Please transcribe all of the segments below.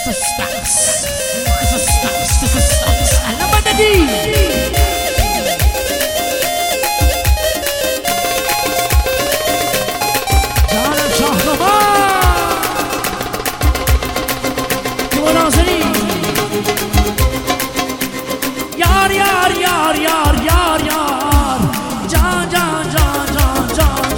اهلا مددی جانم شاهنما تو ناظری یار یار یار یار یار یار جان جان جان جان جان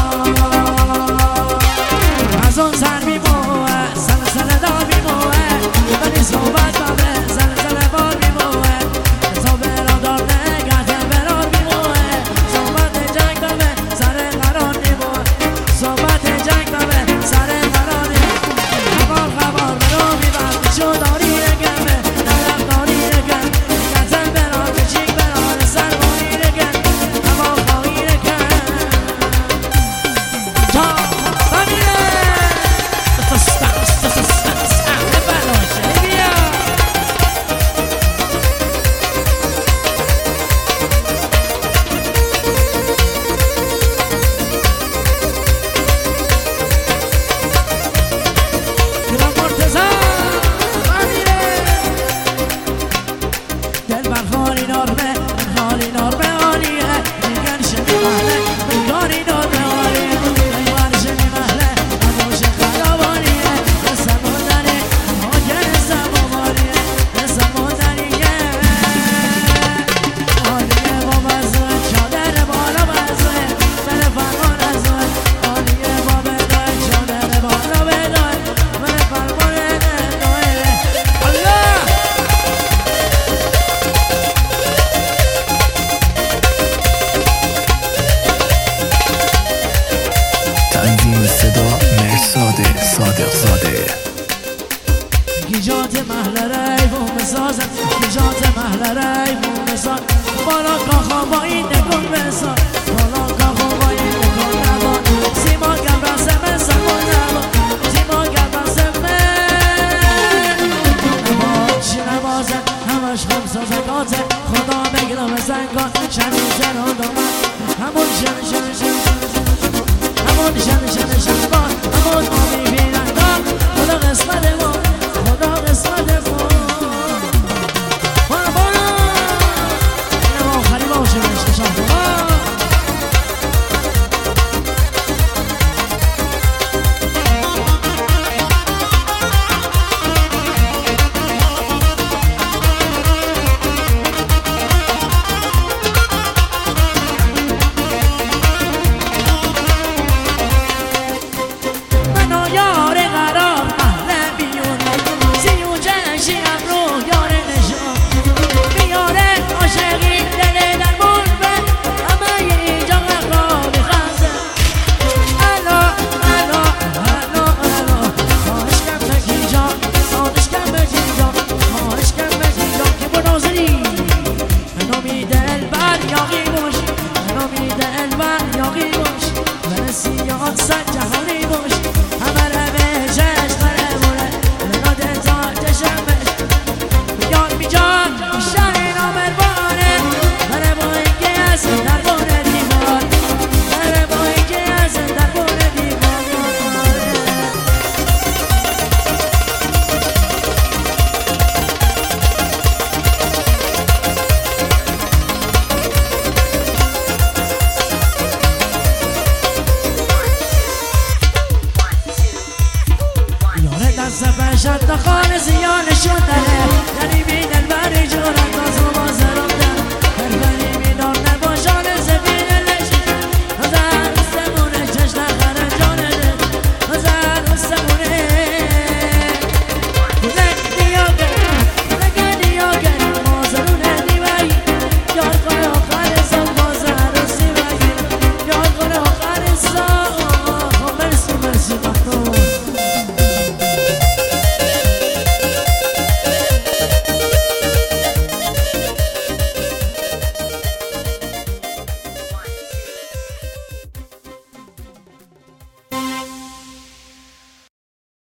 جان از اون سر میموه سل دار میموه ولی صحبت بابه سل بار میموه تو برام دار نگرده برار میموه صحبت جنگ بابه سر قرار میموه صحبت جنگ بابه سر قرار میموه خبار برو میبرد چو داری نگمه نرم داری نگم گرزم برار بچیک برار سر باری نگم اما خواهی نگم جا بمیره صادق زاده گیجات محل ریفون بسازم گیجات محل ریفون بساز بالا کاخا با این نکن بساز بالا کاخا با این نکن نبان سیما گم رسمه سکن نبان سیما گم رسمه نباش نبازه همش خوب سازگاته خدا بگیرم زنگان شمیزه رو دومن همون همون شن بان همون ما میبینن خدا قسمت ما خدا قسمت ما بالا اینم آخری باشه بشت شاه شد خانه زیانشون داره